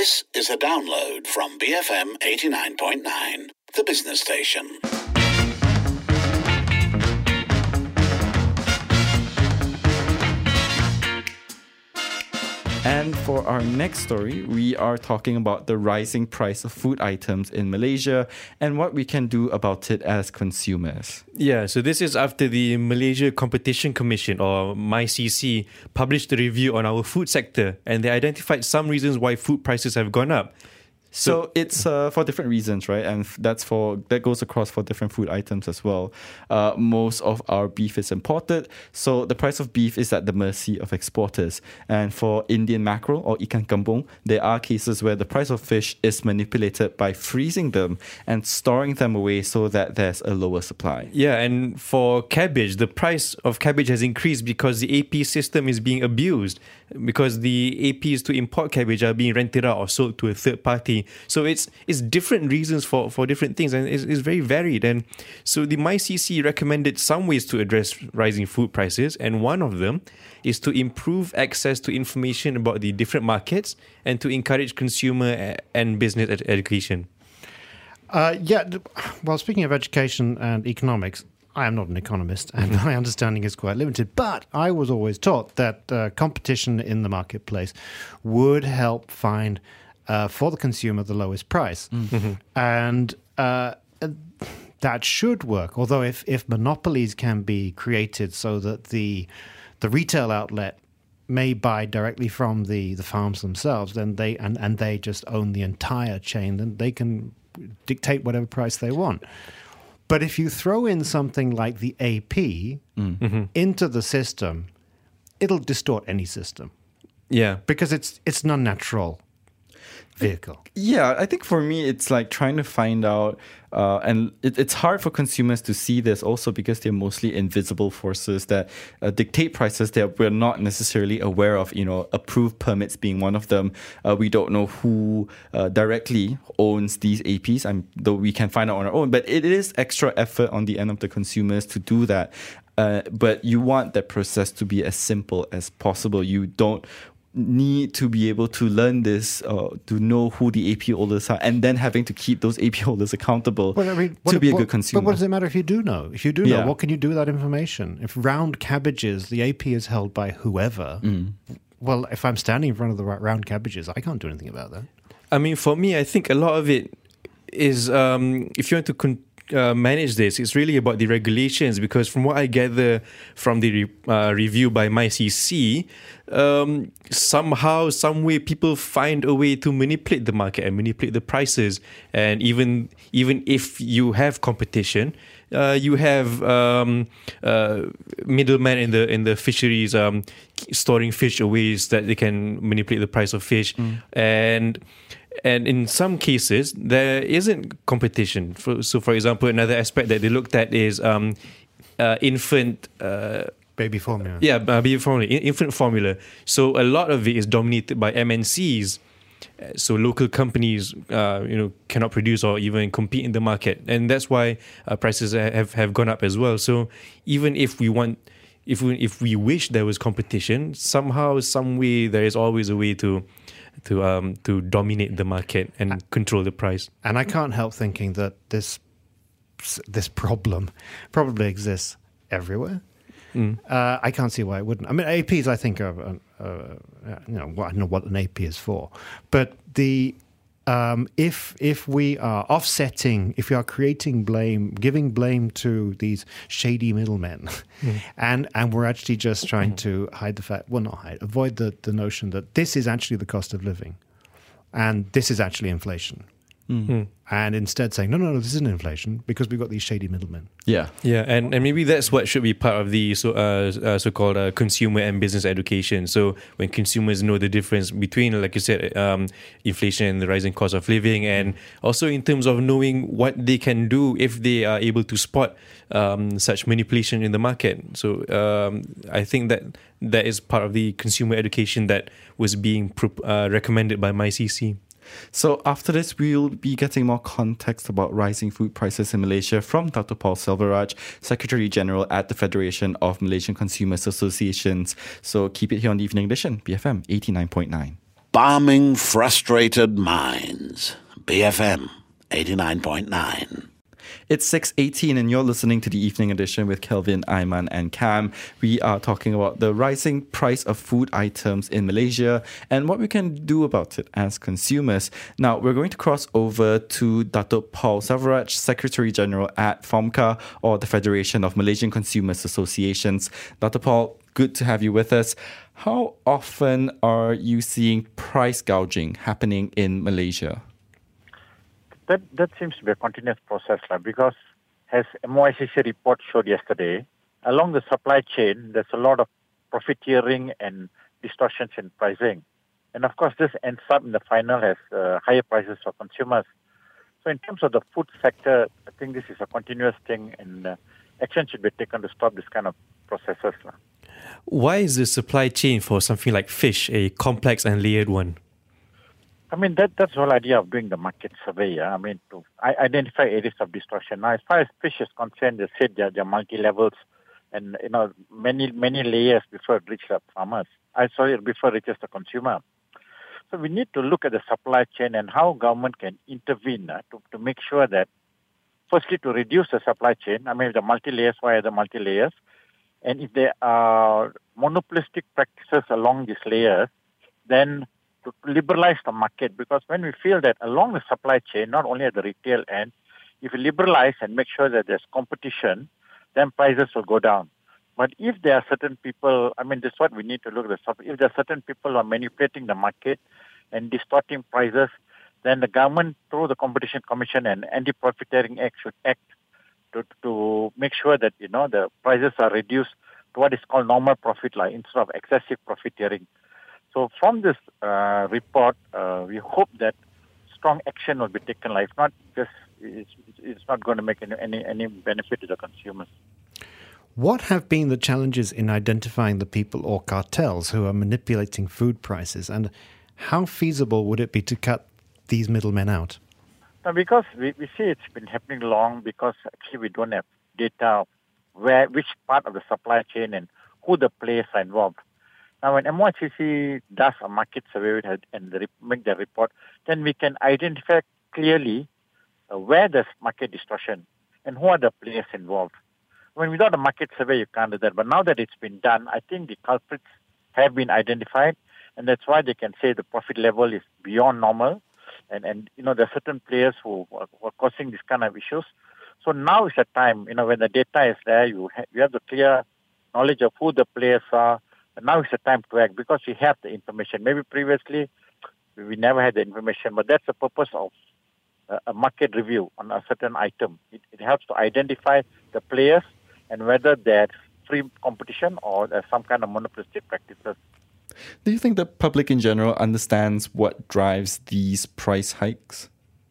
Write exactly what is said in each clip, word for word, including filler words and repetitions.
This is a download from B F M eighty-nine point nine, the business station. And for our next story, we are talking about the rising price of food items in Malaysia and what we can do about it as consumers. Yeah, so this is after the Malaysia Competition Commission, or M I C C, published a review on our food sector, and they identified some reasons why food prices have gone up. So, so it's uh, for different reasons, right? And that's for that goes across for different food items as well. Uh, most of our beef is imported, so the price of beef is at the mercy of exporters. And for Indian mackerel or ikan kembung, there are cases where the price of fish is manipulated by freezing them and storing them away so that there's a lower supply. Yeah, and for cabbage, the price of cabbage has increased because the A P system is being abused, because the A Ps to import cabbage are being rented out or sold to a third party. So it's it's different reasons for, for different things, and it's, it's very varied. And so the M I C C recommended some ways to address rising food prices, and one of them is to improve access to information about the different markets and to encourage consumer and business ed- education. Uh, yeah, well, speaking of education and economics, I am not an economist and my understanding is quite limited, but I was always taught that uh, competition in the marketplace would help find Uh, for the consumer, the lowest price. Mm-hmm. And uh, that should work. Although if, if monopolies can be created so that the the retail outlet may buy directly from the, the farms themselves, then they and, and they just own the entire chain, then they can dictate whatever price they want. But if you throw in something like the A P mm-hmm. into the system, it'll distort any system. Yeah. Because it's it's an unnatural vehicle. Yeah, I think for me, it's like trying to find out, uh, and it, it's hard for consumers to see this also because they're mostly invisible forces that uh, dictate prices that we're not necessarily aware of, you know, approved permits being one of them. Uh, we don't know who uh, directly owns these A Ps, and though we can find out on our own, but it is extra effort on the end of the consumers to do that. Uh, but you want that process to be as simple as possible. You don't need to be able to learn this, uh, to know who the A P holders are, and then having to keep those A P holders accountable well, I mean, to what, be a what, good consumer. But what does it matter if you do know? If you do know, yeah. what can you do with that information? If round cabbages, the A P is held by whoever, mm. well, if I'm standing in front of the round cabbages, I can't do anything about that. I mean, for me, I think a lot of it is, um, if you want to con- Uh, manage this, it's really about the regulations, because from what I gather from the re- uh, review by M I C C, um, somehow, some way, people find a way to manipulate the market and manipulate the prices. And even even if you have competition, uh, you have um, uh, middlemen in the in the fisheries um, storing fish away so that they can manipulate the price of fish. Mm. And And in some cases, there isn't competition. For, so, for example, another aspect that they looked at is um, uh, infant... Uh, baby formula. Yeah, uh, baby formula, infant formula. So a lot of it is dominated by M N Cs. So local companies, uh, you know, cannot produce or even compete in the market. And that's why uh, prices have, have gone up as well. So even if we want... If we, if we wish there was competition, somehow, some way, there is always a way to... to um to dominate the market and uh, control the price. And I can't help thinking that this this problem probably exists everywhere. Mm. Uh, I can't see why it wouldn't. I mean, A Ps, I think, are, uh, uh, you know, I don't know what an A P is for, but the um, if if we are offsetting, if we are creating blame, giving blame to these shady middlemen, mm. and and we're actually just trying to hide the fact, well, not hide, avoid the, the notion that this is actually the cost of living, and this is actually inflation. Mm. And instead saying, no, no, no, this isn't inflation because we've got these shady middlemen. Yeah. Yeah, and, and maybe that's what should be part of the so, uh, uh, so-called uh, consumer and business education. So when consumers know the difference between, like you said, um, inflation and the rising cost of living, and also in terms of knowing what they can do if they are able to spot um, such manipulation in the market. So um, I think that that is part of the consumer education that was being pro- uh, recommended by M I C C. So after this, we'll be getting more context about rising food prices in Malaysia from Doctor Paul Selvaraj, Secretary General at the Federation of Malaysian Consumers Associations. So keep it here on the Evening Edition, B F M eighty-nine point nine. Balming frustrated minds. B F M eighty-nine point nine. It's six eighteen and you're listening to the Evening Edition with Kelvin, Aiman and Cam. We are talking about the rising price of food items in Malaysia and what we can do about it as consumers. Now, we're going to cross over to Datuk Paul Savaraj, Secretary General at FOMCA, or the Federation of Malaysian Consumers Associations. Datuk Paul, good to have you with us. How often are you seeing price gouging happening in Malaysia? That that seems to be a continuous process, like, because as M O I C C report showed yesterday, along the supply chain, there's a lot of profiteering and distortions in pricing. And of course, this ends up in the final as uh, higher prices for consumers. So in terms of the food sector, I think this is a continuous thing, and uh, action should be taken to stop this kind of processes. Why is the supply chain for something like fish a complex and layered one? I mean, that that's the whole idea of doing the market survey. Yeah? I mean, to I, identify areas of distortion. Now, as far as fish is concerned, they said they're, they're multi-levels and, you know, many, many layers before it reaches the farmers. I sorry, before it reaches the consumer. So we need to look at the supply chain and how government can intervene uh, to, to make sure that, firstly, to reduce the supply chain. I mean, the multi-layers, why are the multi-layers? And if there are monopolistic practices along these layers, then to liberalize the market, because when we feel that along the supply chain, not only at the retail end, if we liberalize and make sure that there's competition, then prices will go down. But if there are certain people, I mean, this is what we need to look at. If there are certain people who are manipulating the market and distorting prices, then the government, through the Competition Commission and Anti-Profiteering Act, should act to to make sure that, you know, the prices are reduced to what is called normal profit, like, instead of excessive profiteering. So from this uh, report, uh, we hope that strong action will be taken. Like, if not, just it's, it's not going to make any, any any benefit to the consumers. What have been the challenges in identifying the people or cartels who are manipulating food prices, and how feasible would it be to cut these middlemen out? Now, because we, we see it's been happening long, because actually we don't have data where which part of the supply chain and who the players are involved. Now, when M O I C C does a market survey and the, make the report, then we can identify clearly uh, where there's market distortion and who are the players involved. When without a market survey, you can't do that. But now that it's been done, I think the culprits have been identified, and that's why they can say the profit level is beyond normal. And, and you know, there are certain players who are, who are causing these kind of issues. So now is the time, you know, when the data is there, you, ha- you have the clear knowledge of who the players are. And now is the time to act, because we have the information. Maybe previously we never had the information, but that's the purpose of a, a market review on a certain item. It, it helps to identify the players and whether there's free competition or there's some kind of monopolistic practices. Do you think the public in general understands what drives these price hikes?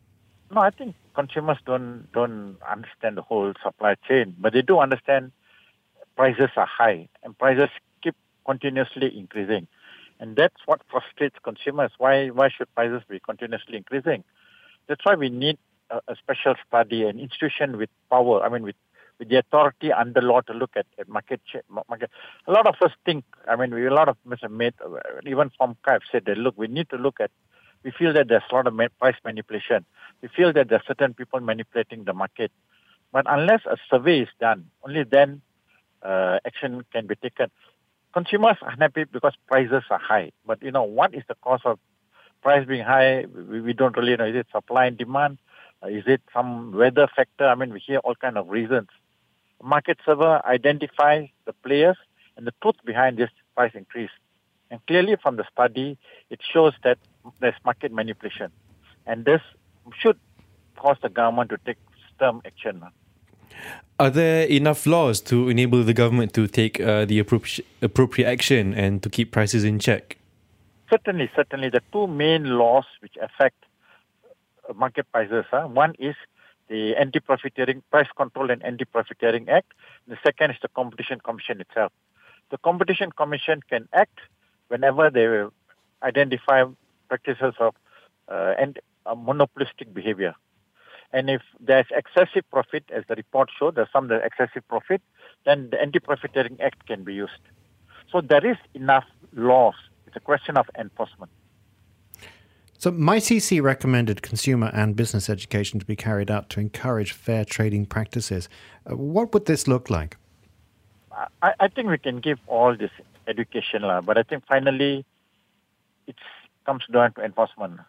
No, I think consumers don't don't understand the whole supply chain, but they do understand prices are high and prices keep continuously increasing. And that's what frustrates consumers. Why why should prices be continuously increasing? That's why we need a, a special study, an institution with power, I mean, with, with the authority under law to look at, at market, market. A lot of us think, I mean, we a lot of us have made, even from F O M C A have said that, look, we need to look at, we feel that there's a lot of price manipulation. We feel that there are certain people manipulating the market. But unless a survey is done, only then uh, action can be taken. Consumers are unhappy because prices are high. But, you know, what is the cause of price being high? We, we don't really know. Is it supply and demand? Uh, is it some weather factor? I mean, we hear all kinds of reasons. Market survey identifies the players and the truth behind this price increase. And clearly from the study, it shows that there's market manipulation. And this should cause the government to take stern action. Are there enough laws to enable the government to take uh, the appropri- appropriate action and to keep prices in check? Certainly, certainly. The two main laws which affect market prices, huh? One is the Anti-Profiteering Price Control and Anti-Profiteering Act. The second is the Competition Commission itself. The Competition Commission can act whenever they identify practices of uh, and uh, monopolistic behavior. And if there's excessive profit, as the report showed, there's some that excessive profit, then the Anti-Profiteering Act can be used. So there is enough laws. It's a question of enforcement. So MyCC recommended consumer and business education to be carried out to encourage fair trading practices. Uh, what would this look like? I, I think we can give all this education, lah, but I think finally it comes down to enforcement.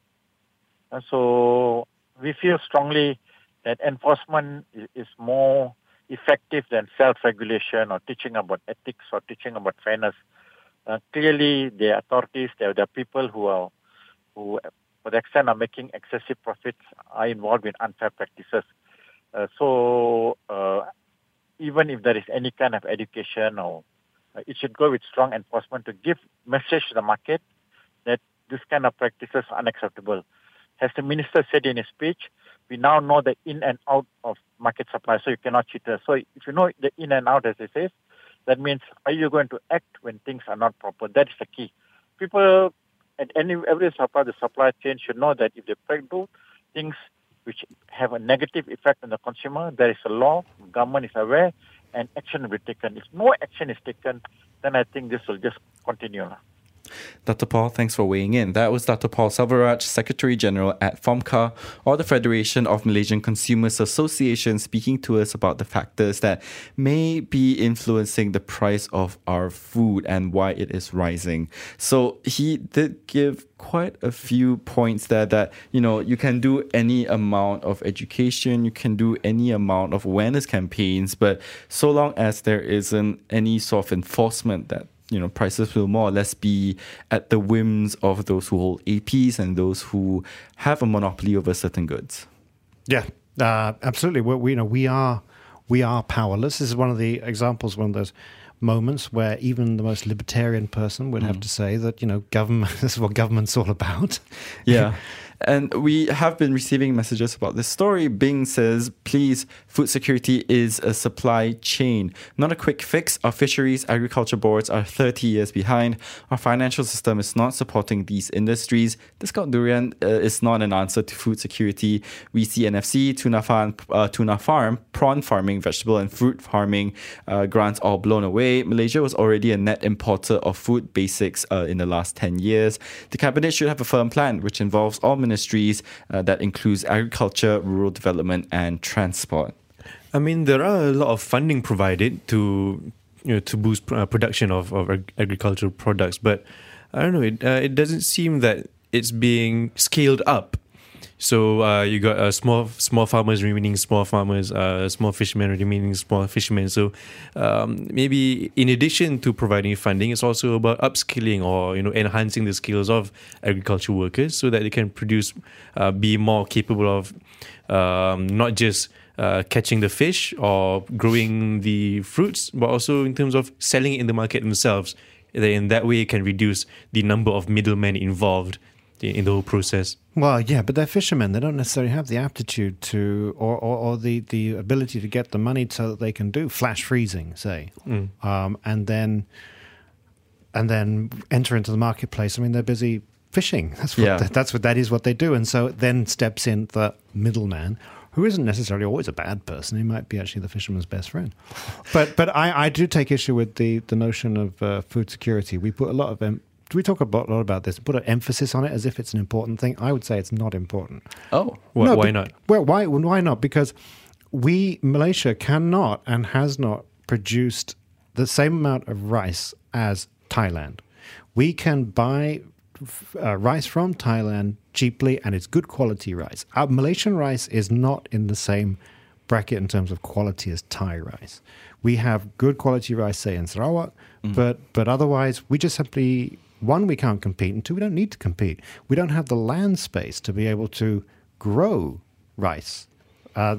And so we feel strongly that enforcement is, is more effective than self-regulation or teaching about ethics or teaching about fairness. Uh, clearly, the authorities, the, the people who are, who, for the extent are making excessive profits, are involved in unfair practices. Uh, so, uh, even if there is any kind of education, or uh, it should go with strong enforcement to give message to the market that this kind of practices are unacceptable. As the minister said in his speech, we now know the in and out of market supply, so you cannot cheat us. So if you know the in and out, as he says, that means are you going to act when things are not proper? That is the key. People at any every supply, the supply chain should know that if they do things which have a negative effect on the consumer, there is a law, government is aware, and action will be taken. If no action is taken, then I think this will just continue. Doctor Paul, thanks for weighing in. That was Doctor Paul Selvaraj, Secretary General at FOMCA, or the Federation of Malaysian Consumers Association, speaking to us about the factors that may be influencing the price of our food and why it is rising. So he did give quite a few points there that, you know, you can do any amount of education, you can do any amount of awareness campaigns, but so long as there isn't any sort of enforcement, that you know, prices will more or less be at the whims of those who hold A Ps and those who have a monopoly over certain goods. Yeah, uh, absolutely. We, we, you know, we are we are powerless. This is one of the examples, one of those moments where even the most libertarian person would mm. have to say that, you know, government, this is what government's all about. Yeah. And we have been receiving messages about this story. Bing says, please, food security is a supply chain, not a quick fix. Our fisheries, agriculture boards are thirty years behind. Our financial system is not supporting these industries. Discount durian uh, is not an answer to food security. We see N F C, tuna farm, uh, tuna farm, prawn farming, vegetable and fruit farming uh, grants all blown away. Malaysia was already a net importer of food basics uh, in the last ten years. The cabinet should have a firm plan which involves all ministries uh, that includes agriculture, rural development and transport. I mean, there are a lot of funding provided to, you know, to boost uh, production of, of ag- agricultural products, but I don't know, it, uh, it doesn't seem that it's being scaled up. So uh, you got uh, small small farmers remaining small farmers, uh, small fishermen remaining small fishermen. So um, maybe in addition to providing funding, it's also about upskilling or, you know, enhancing the skills of agricultural workers so that they can produce, uh, be more capable of um, not just uh, catching the fish or growing the fruits, but also in terms of selling it in the market themselves. In that way, it can reduce the number of middlemen involved in the whole process. Well, yeah, but they're fishermen. They don't necessarily have the aptitude to, or, or, or the, the ability to get the money so that they can do flash freezing, say, mm. um, and then and then enter into the marketplace. I mean, they're busy fishing. That's what yeah. that, that's what that is what they do. And so then steps in the middleman, who isn't necessarily always a bad person. He might be actually the fisherman's best friend. But but I, I do take issue with the the notion of uh, food security. We put a lot of em- we talk a lot about this, put an emphasis on it as if it's an important thing. I would say it's not important. Oh, why, no, why but, not? Well, why why not? Because we, Malaysia, cannot and has not produced the same amount of rice as Thailand. We can buy uh, rice from Thailand cheaply, and it's good quality rice. Our Malaysian rice is not in the same bracket in terms of quality as Thai rice. We have good quality rice, say, in Sarawak, mm. but but otherwise we just simply, one, we can't compete, and two, we don't need to compete. We don't have the land space to be able to grow rice. Uh,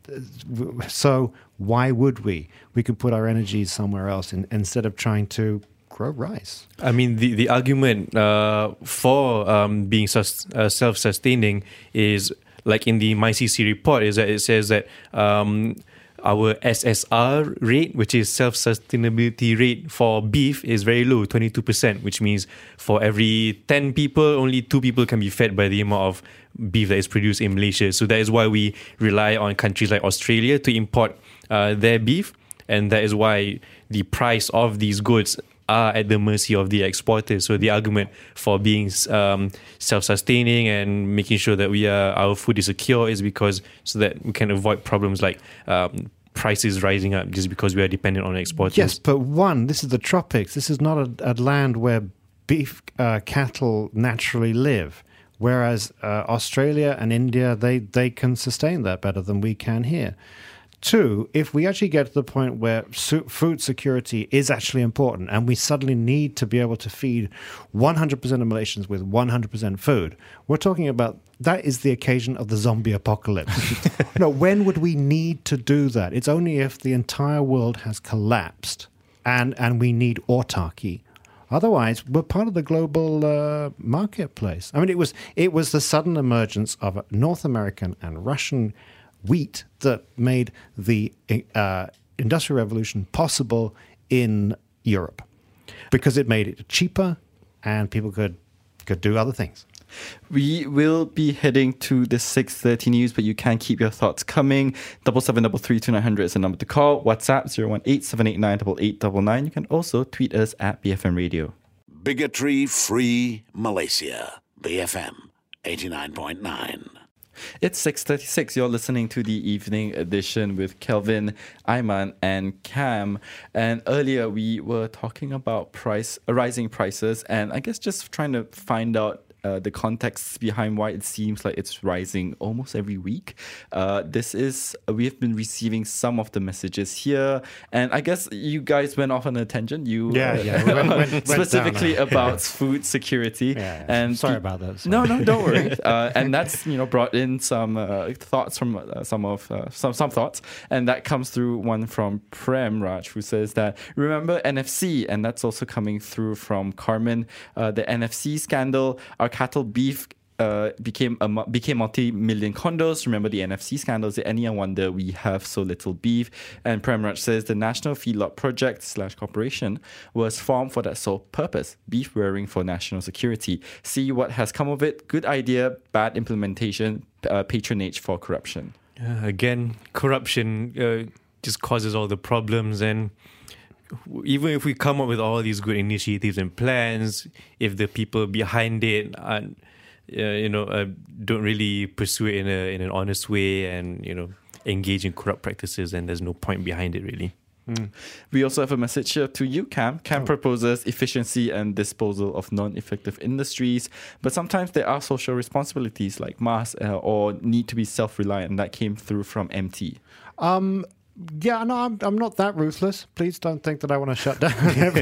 so why would we? We could put our energies somewhere else in, instead of trying to grow rice. I mean, the, the argument uh, for um, being sus- uh, self-sustaining is, like in the MyCC report, is that it says that um, our S S R rate, which is self-sustainability rate for beef, is very low, twenty-two percent, which means for every ten people, only two people can be fed by the amount of beef that is produced in Malaysia. So that is why we rely on countries like Australia to import uh, their beef, and that is why the price of these goods are at the mercy of the exporters. So the argument for being um, self-sustaining and making sure that we are our food is secure is because so that we can avoid problems like um, prices rising up just because we are dependent on exporters. Yes, but one, this is the tropics. This is not a, a land where beef uh, cattle naturally live. Whereas uh, Australia and India, they, they can sustain that better than we can here. Two, if we actually get to the point where su- food security is actually important and we suddenly need to be able to feed one hundred percent of Malaysians with one hundred percent food, we're talking about that is the occasion of the zombie apocalypse. No, when would we need to do that? It's only if the entire world has collapsed and, and we need autarky. Otherwise, we're part of the global uh, marketplace. I mean, it was it was the sudden emergence of North American and Russian wheat that made the uh, Industrial Revolution possible in Europe because it made it cheaper and people could could do other things. We will be heading to the six thirty news, but you can keep your thoughts coming. Double seven double three two nine hundred is the number to call. WhatsApp zero one eight seven eight nine eight eight nine nine. You can also tweet us at B F M Radio. Bigotry-free Malaysia. B F M eighty-nine point nine. It's six thirty-six. You're listening to the evening edition with Kelvin, Aiman, and Cam. And earlier we were talking about price, uh, rising prices, and I guess just trying to find out Uh, the context behind why it seems like it's rising almost every week. Uh, this is, uh, we have been receiving some of the messages here, and I guess you guys went off on a tangent. You yeah, uh, yeah, we went, went, went specifically down, about food security. Yeah, and sorry pe- about that. Sorry. No, no, don't worry. Uh, and that's you know brought in some uh, thoughts from uh, some of uh, some some thoughts, and that comes through one from Prem Raj, who says that remember N F C, and that's also coming through from Carmen. Uh, the N F C scandal. Our cattle beef uh, became a, became multi-million condos. Remember the N F C scandals? Did anyone wonder we have so little beef? And Premraj says the National Feedlot Project slash Corporation was formed for that sole purpose: beef rearing for national security. See what has come of it. Good idea, bad implementation, uh, patronage for corruption. Uh, again, corruption uh, just causes all the problems, and even if we come up with all these good initiatives and plans, if the people behind it aren't, uh, you know, uh, don't really pursue it in a in an honest way and you know engage in corrupt practices, then there's no point behind it really. Mm. We also have a message here to you, Cam. Cam oh. proposes efficiency and disposal of non-effective industries, but sometimes there are social responsibilities like mass uh, or need to be self-reliant, and that came through from M T. Um. Yeah, no, I'm, I'm not that ruthless. Please don't think that I want to shut down.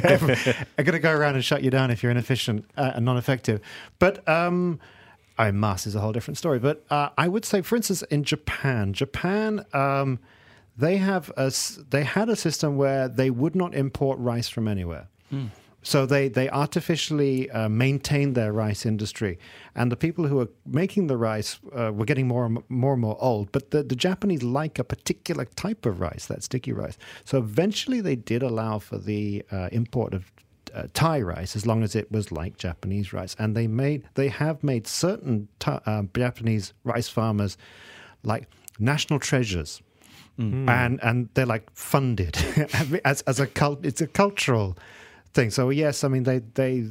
I'm going to go around and shut you down if you're inefficient uh, and non-effective. But um, I mean, mass is a whole different story. But uh, I would say, for instance, in Japan, Japan, um, they have a, they had a system where they would not import rice from anywhere. Mm. So they, they artificially uh, maintained their rice industry. And the people who were making the rice uh, were getting more and more and more old. But the, the Japanese like a particular type of rice, that sticky rice. So eventually they did allow for the uh, import of uh, Thai rice as long as it was like Japanese rice. And they made they have made certain ta- uh, Japanese rice farmers like national treasures. Mm. And and they're like funded as as a cult. It's a cultural thing. So yes, I mean they they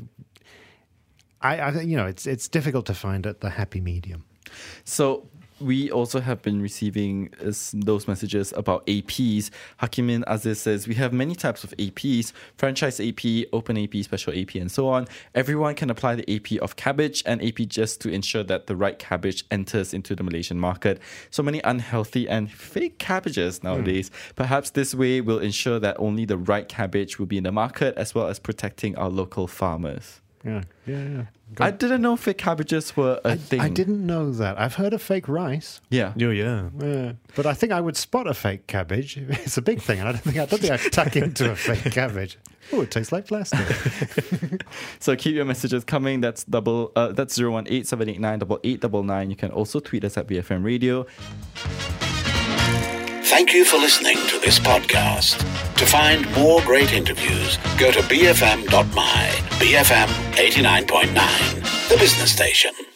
I, I you know it's it's difficult to find the happy medium. So we also have been receiving uh, those messages about A Ps. Hakimin Aziz says we have many types of A Ps: franchise A P, open A P, special A P, and so on. Everyone can apply the A P of cabbage and A P just to ensure that the right cabbage enters into the Malaysian market. So many unhealthy and fake cabbages nowadays. Mm. Perhaps this way will ensure that only the right cabbage will be in the market, as well as protecting our local farmers. Yeah, yeah, yeah. I didn't know fake cabbages were a I, thing. I didn't know that. I've heard of fake rice. Yeah. Oh, yeah. Yeah. But I think I would spot a fake cabbage. It's a big thing. And I don't think I don't think I'd tuck into a fake cabbage. Oh, it tastes like plastic. So keep your messages coming. That's double. Uh, that's zero one eight seven eight nine double eight double nine. You can also tweet us at B F M Radio. Thank you for listening to this podcast. To find more great interviews, go to b f m dot my. B F M eighty-nine point nine, the business station.